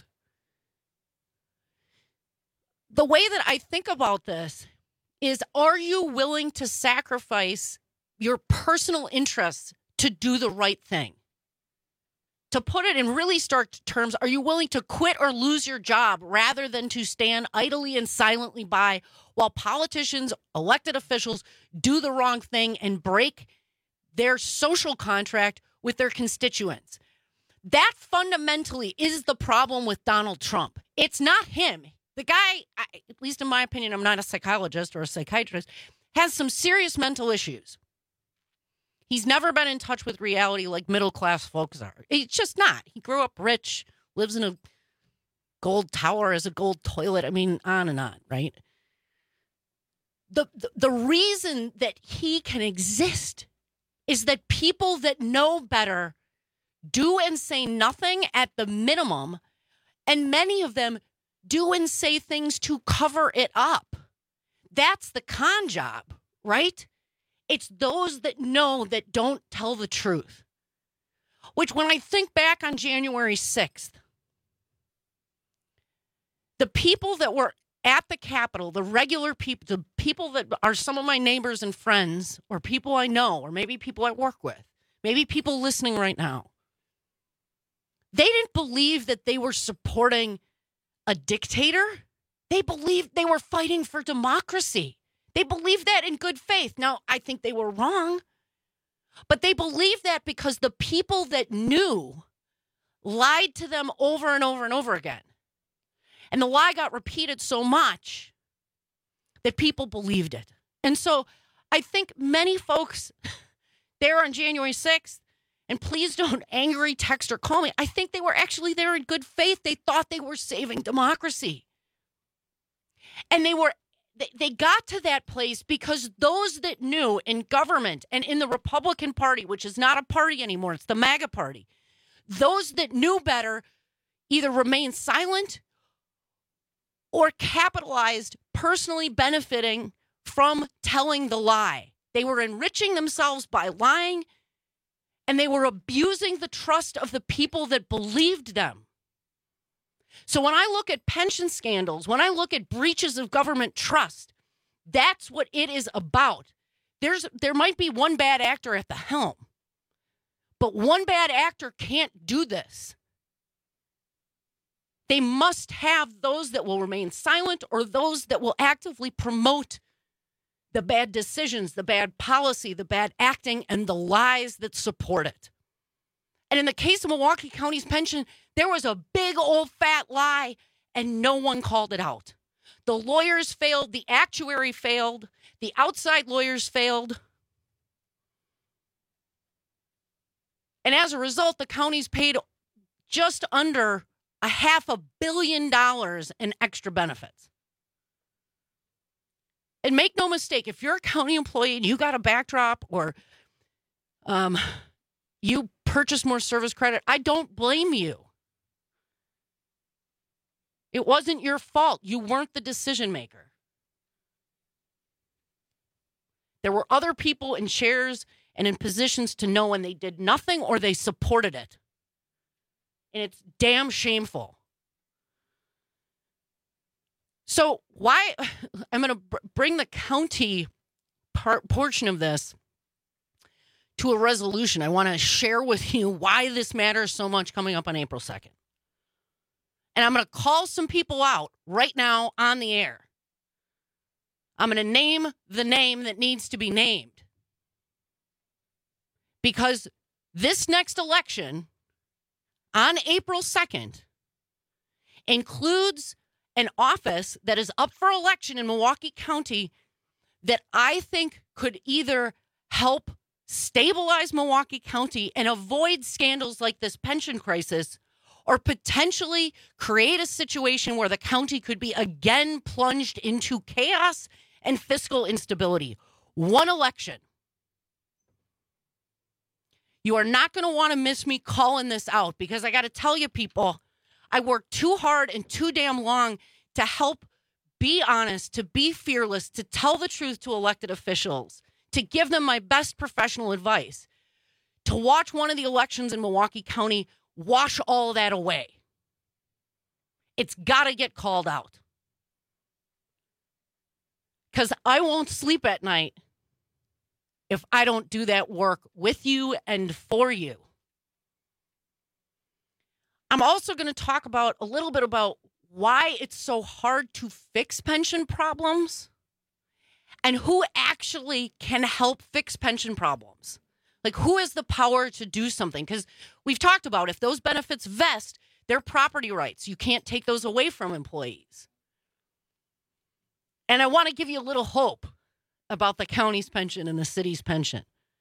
The way that I think about this is, are you willing to sacrifice your personal interests to do the right thing? To put it in really stark terms, are you willing to quit or lose your job rather than to stand idly and silently by while politicians, elected officials do the wrong thing and break their social contract with their constituents? That fundamentally is the problem with Donald Trump. It's not him. The guy, at least in my opinion, I'm not a psychologist or a psychiatrist, has some serious mental issues. He's never been in touch with reality like middle-class folks are. He's just not. He grew up rich, lives in a gold tower, has a gold toilet. I mean, on and on, right? The, the, the reason that he can exist is that people that know better do and say nothing at the minimum, and many of them do and say things to cover it up. That's the con job, right? It's those that know that don't tell the truth. Which, when I think back on January sixth, the people that were at the Capitol, the regular people, the people that are some of my neighbors and friends, or people I know, or maybe people I work with, maybe people listening right now, they didn't believe that they were supporting a dictator. They believed they were fighting for democracy. They believed that in good faith. Now, I think they were wrong, but they believed that because the people that knew lied to them over and over and over again. And the lie got repeated so much that people believed it. And so I think many folks there on January sixth And please don't angry text or call me. I think they were actually there in good faith. They thought they were saving democracy. And they were they, they got to that place because those that knew in government and in the Republican Party, which is not a party anymore, it's the MAGA party, those that knew better either remained silent or capitalized, personally benefiting from telling the lie. They were enriching themselves by lying, and they were abusing the trust of the people that believed them. So when I look at pension scandals, when I look at breaches of government trust, that's what it is about. There's there might be one bad actor at the helm, but one bad actor can't do this. They must have those that will remain silent or those that will actively promote the bad decisions, the bad policy, the bad acting, and the lies that support it. And in the case of Milwaukee County's pension, there was a big old fat lie, and no one called it out. The lawyers failed, the actuary failed, the outside lawyers failed. And as a result, the county's paid just under a half a billion dollars in extra benefits. And make no mistake, if you're a county employee and you got a backdrop or um, you purchase more service credit, I don't blame you. It wasn't your fault. You weren't the decision maker. There were other people in chairs and in positions to know, and they did nothing or they supported it. And it's damn shameful. So why I'm going to br- bring the county part, portion of this to a resolution. I want to share with you why this matters so much coming up on April second. And I'm going to call some people out right now on the air. I'm going to name the name that needs to be named. Because this next election on April second includes an office that is up for election in Milwaukee County that I think could either help stabilize Milwaukee County and avoid scandals like this pension crisis, or potentially create a situation where the county could be again plunged into chaos and fiscal instability. One election. You are not going to want to miss me calling this out, because I got to tell you, people, I worked too hard and too damn long to help be honest, to be fearless, to tell the truth to elected officials, to give them my best professional advice, to watch one of the elections in Milwaukee County wash all that away. It's got to get called out. Because I won't sleep at night if I don't do that work with you and for you. I'm also going to talk about a little bit about why it's so hard to fix pension problems and who actually can help fix pension problems. Like, who has the power to do something? Because we've talked about if those benefits vest, they're property rights. You can't take those away from employees. And I want to give you a little hope about the county's pension and the city's pension.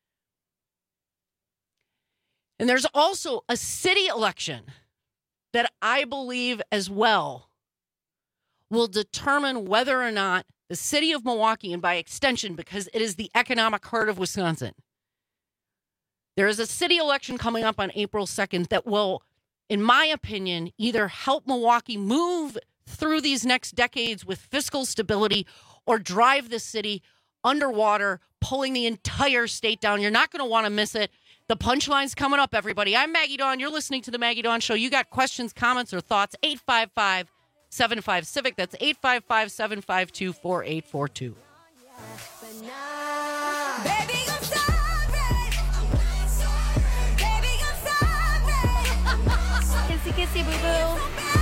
And there's also a city election that I believe as well will determine whether or not the city of Milwaukee, and by extension, because it is the economic heart of Wisconsin, there is a city election coming up on April second that will, in my opinion, either help Milwaukee move through these next decades with fiscal stability or drive the city underwater, pulling the entire state down. You're not going to want to miss it. The punchline's coming up, everybody. I'm Maggie Dawn. You're listening to The Maggie Dawn Show. You got questions, comments, or thoughts? eight five five, seven five, CIVIC. That's eight five five, seven five two, four eight four two. Kissy, kissy, boo-boo.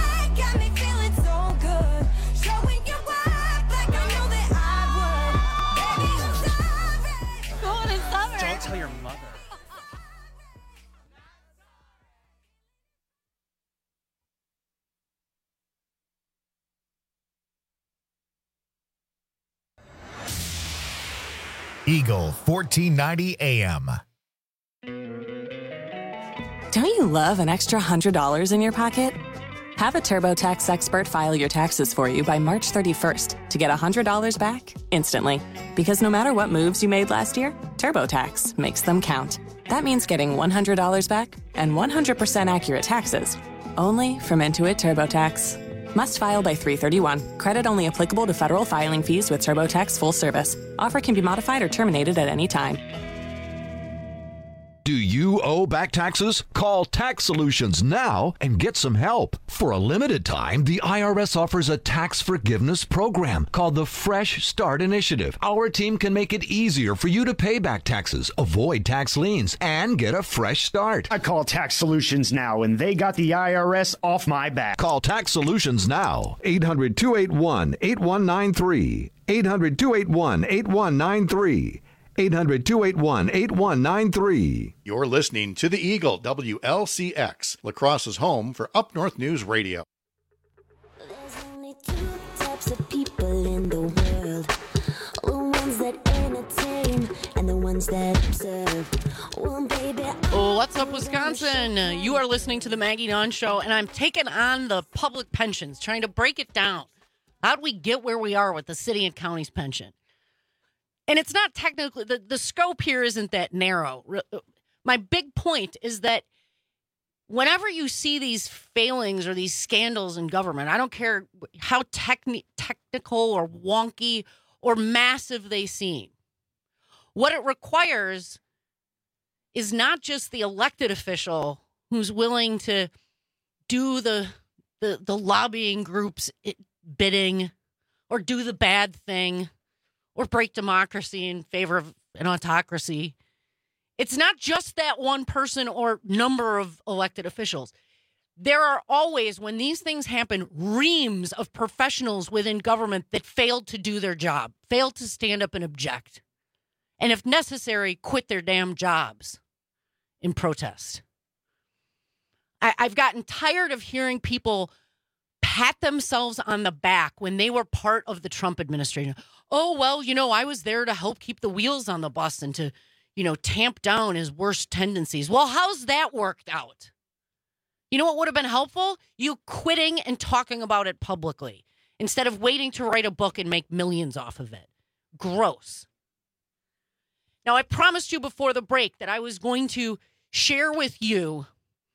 Don't tell your mother. Eagle fourteen ninety A M. Don't you love an extra one hundred dollars in your pocket? Have a TurboTax expert file your taxes for you by March thirty-first to get one hundred dollars back instantly. Because no matter what moves you made last year, TurboTax makes them count. That means getting one hundred dollars back and one hundred percent accurate taxes. Only from Intuit TurboTax. Must file by three thirty-one. Credit only applicable to federal filing fees with TurboTax full service. Offer can be modified or terminated at any time. Do you owe back taxes? Call Tax Solutions now and get some help. For a limited time, the I R S offers a tax forgiveness program called the Fresh Start Initiative. Our team can make it easier for you to pay back taxes, avoid tax liens, and get a fresh start. I call Tax Solutions now, and they got the I R S off my back. Call Tax Solutions now. eight hundred, two eight one, eight one nine three. eight hundred, two eight one, eight one nine three. eight hundred, two eight one, eight one nine three. You're listening to the Eagle, W L C X, La Crosse's home for Up North News Radio. There's only two types of people in the world. The ones that entertain and the ones that observe. One baby. Oh, what's up, Wisconsin? You are listening to the Maggie Dawn Show, and I'm taking on the public pensions, trying to break it down. How do we get where we are with the city and county's pension? And it's not technically, the, the scope here isn't that narrow. My big point is that whenever you see these failings or these scandals in government, I don't care how techni- technical or wonky or massive they seem, what it requires is not just the elected official who's willing to do the the, the lobbying group's bidding or do the bad thing or break democracy in favor of an autocracy. It's not just that one person or number of elected officials. There are always, when these things happen, reams of professionals within government that failed to do their job, failed to stand up and object, and if necessary, quit their damn jobs in protest. I, I've gotten tired of hearing people pat themselves on the back when they were part of the Trump administration. Oh, well, you know, I was there to help keep the wheels on the bus and to, you know, tamp down his worst tendencies. Well, how's that worked out? You know what would have been helpful? You quitting and talking about it publicly instead of waiting to write a book and make millions off of it. Gross. Now, I promised you before the break that I was going to share with you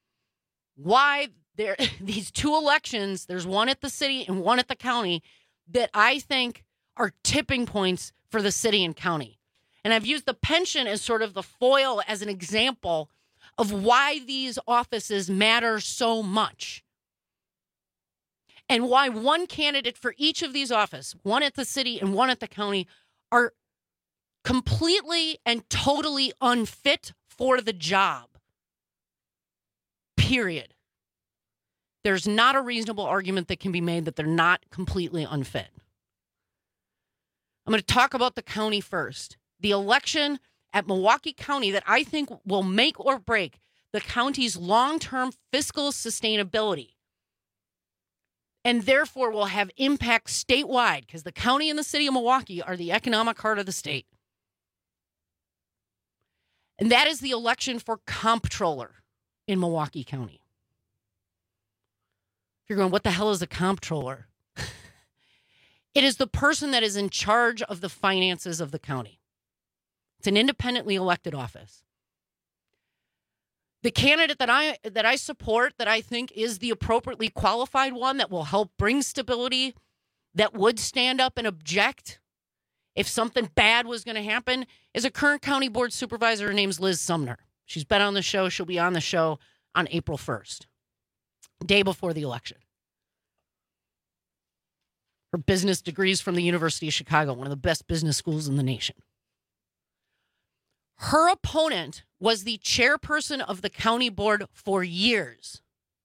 why there these two elections, there's one at the city and one at the county, that I think are tipping points for the city and county. And I've used the pension as sort of the foil as an example of why these offices matter so much. And why one candidate for each of these offices, one at the city and one at the county, are completely and totally unfit for the job. Period. There's not a reasonable argument that can be made that they're not completely unfit. I'm going to talk about the county first. The election at Milwaukee County that I think will make or break the county's long-term fiscal sustainability and therefore will have impact statewide because the county and the city of Milwaukee are the economic heart of the state. And that is the election for comptroller in Milwaukee County. If you're going, what the hell is a comptroller? It is the person that is in charge of the finances of the county. It's an independently elected office. The candidate that I that I support, that I think is the appropriately qualified one that will help bring stability, that would stand up and object if something bad was going to happen, is a current county board supervisor. Her name's Liz Sumner. She's been on the show. She'll be on the show on April first, day before the election. Her business degrees from the University of Chicago, one of the best business schools in the nation. Her opponent was the chairperson of the county board for years.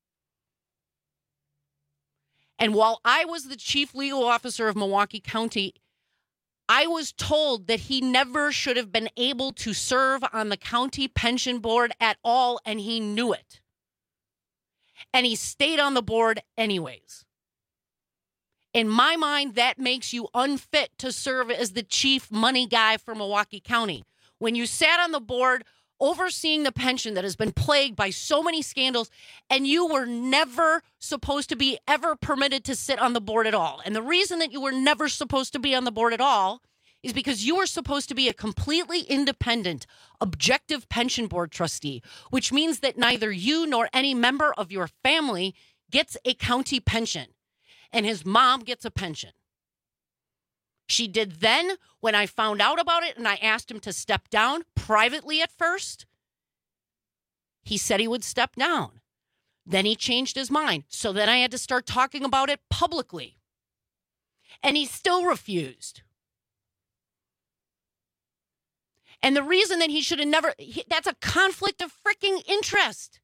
And while I was the chief legal officer of Milwaukee County, I was told that he never should have been able to serve on the county pension board at all, and he knew it. And he stayed on the board anyways. In my mind, that makes you unfit to serve as the chief money guy for Milwaukee County. When you sat on the board overseeing the pension that has been plagued by so many scandals, and you were never supposed to be ever permitted to sit on the board at all. And the reason that you were never supposed to be on the board at all is because you were supposed to be a completely independent, objective pension board trustee, which means that neither you nor any member of your family gets a county pension, and his mom gets a pension. She did then, when I found out about it and I asked him to step down privately at first, he said he would step down. Then he changed his mind. So then I had to start talking about it publicly. And he still refused. And the reason that he should have never, he, that's a conflict of freaking interest.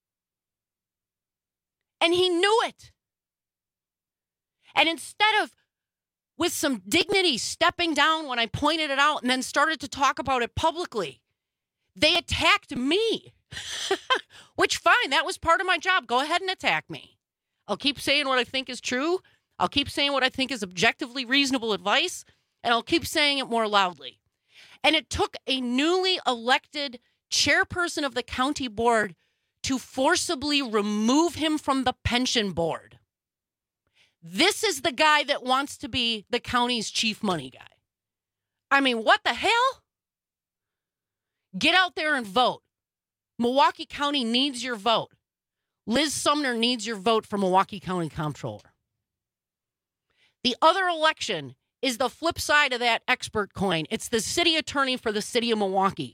And he knew it. And instead of, with some dignity, stepping down when I pointed it out and then started to talk about it publicly, they attacked me. Which, fine, that was part of my job. Go ahead and attack me. I'll keep saying what I think is true. I'll keep saying what I think is objectively reasonable advice. And I'll keep saying it more loudly. And it took a newly elected chairperson of the county board to forcibly remove him from the pension board. This is the guy that wants to be the county's chief money guy. I mean, what the hell? Get out there and vote. Milwaukee County needs your vote. Liz Sumner needs your vote for Milwaukee County Comptroller. The other election is the flip side of that expert coin. It's the city attorney for the city of Milwaukee.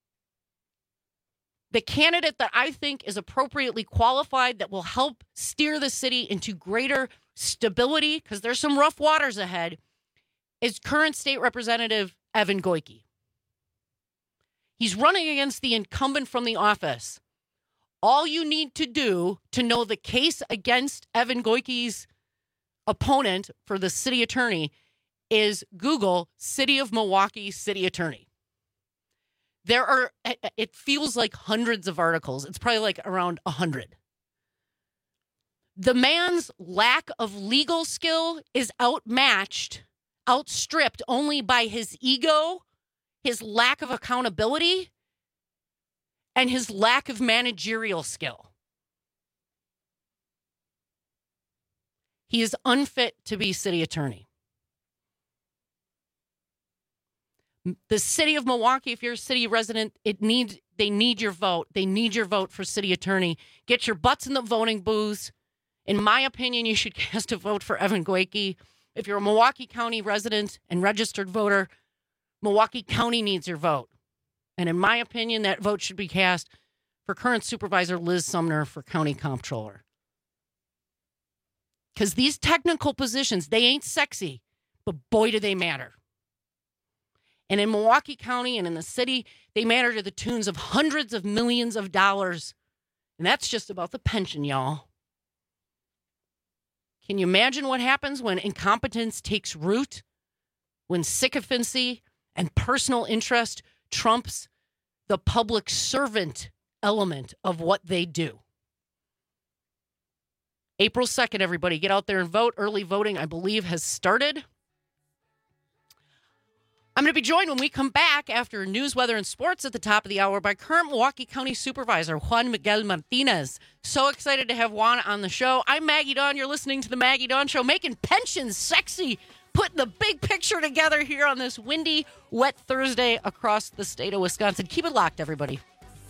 The candidate that I think is appropriately qualified that will help steer the city into greater stability, because there's some rough waters ahead, is current state representative Evan Goyke. He's running against the incumbent from the office. All you need to do to know the case against Evan Goyke's opponent for the city attorney is Google City of Milwaukee City Attorney. There are, it feels like hundreds of articles. It's probably like around a hundred. The man's lack of legal skill is outmatched, outstripped only by his ego, his lack of accountability, and his lack of managerial skill. He is unfit to be city attorney. The city of Milwaukee, if you're a city resident, it needs, they need your vote. They need your vote for city attorney. Get your butts in the voting booths. In my opinion, you should cast a vote for Evan Goyke. If you're a Milwaukee County resident and registered voter, Milwaukee County needs your vote. And in my opinion, that vote should be cast for current supervisor Liz Sumner for county comptroller. Because these technical positions, they ain't sexy, but boy, do they matter. And in Milwaukee County and in the city, they matter to the tunes of hundreds of millions of dollars. And that's just about the pension, y'all. Can you imagine what happens when incompetence takes root? When sycophancy and personal interest trumps the public servant element of what they do? April second, everybody, get out there and vote. Early voting, I believe, has started. I'm going to be joined when we come back after news, weather, and sports at the top of the hour by current Milwaukee County Supervisor Juan Miguel Martinez. So excited to have Juan on the show. I'm Maggie Dawn. You're listening to the Maggie Dawn Show, making pensions sexy, putting the big picture together here on this windy, wet Thursday across the state of Wisconsin. Keep it locked, everybody.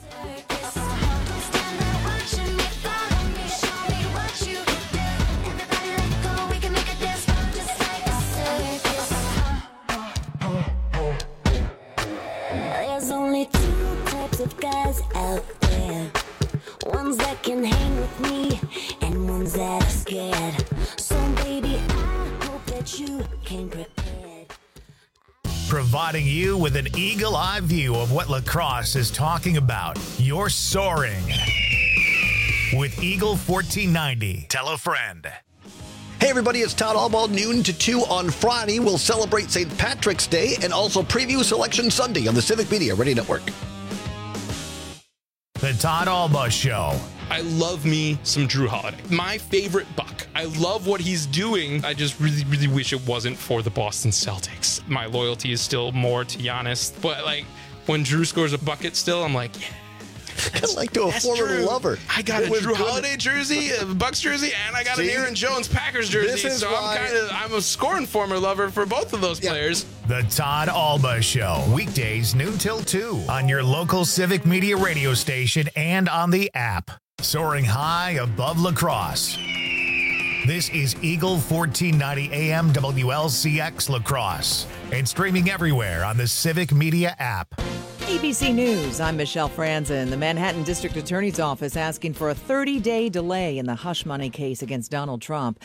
There's only two types of guys out there. Ones that can hang with me and ones that are scared. So baby, I hope that you came prepared. Providing you with an eagle-eye view of what lacrosse is talking about. You're soaring with Eagle fourteen ninety. Tell a friend. Hey everybody, it's Todd Albaugh, noon to two on Friday. We'll celebrate Saint Patrick's Day and also preview Selection Sunday on the Civic Media Radio Network. The Todd Albaugh Show. I love me some Drew Holiday. My favorite Buck. I love what he's doing. I just really, really wish it wasn't for the Boston Celtics. My loyalty is still more to Giannis, but like, when Drew scores a bucket still, I'm like, yeah. Kind of like to a That's former Drew. lover. I got It a was Drew good. Holiday jersey, a Bucks jersey, and I got See? an Aaron Jones Packers jersey. This is so why- I'm kind of I'm a scoring former lover for both of those players. The Todd Alba Show, weekdays noon till two on your local Civic Media radio station and on the app. Soaring high above La Crosse. This is Eagle fourteen ninety A M W L C X La Crosse and streaming everywhere on the Civic Media app. A B C News, I'm Michelle Franzen. The Manhattan District Attorney's Office asking for a thirty-day delay in the hush money case against Donald Trump.